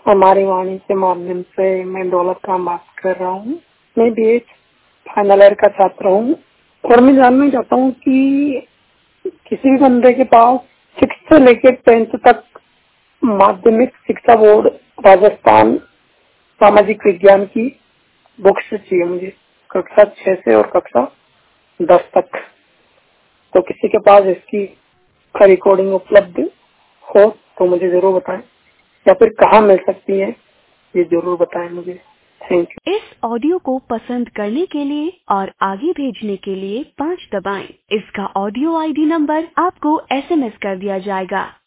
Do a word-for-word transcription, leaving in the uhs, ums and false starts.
हमारी वाणी के माध्यम से मैं दौलत खान बात कर रहा हूँ। मैं बीए फाइनल ईयर का छात्र हूँ और मैं जानना चाहता हूँ कि किसी भी बंदे के पास सिक्स से लेकर टेंथ तक माध्यमिक शिक्षा बोर्ड राजस्थान सामाजिक विज्ञान की बुक्स चाहिए मुझे, कक्षा छह से और कक्षा दस तक। तो किसी के पास इसकी रिकॉर्डिंग उपलब्ध हो तो मुझे जरूर बताएं, या फिर कहाँ मिल सकती है ये जरूर बताएं मुझे। Thank you. इस ऑडियो को पसंद करने के लिए और आगे भेजने के लिए पाँच दबाएं। इसका ऑडियो आईडी नंबर आपको एसएमएस कर दिया जाएगा।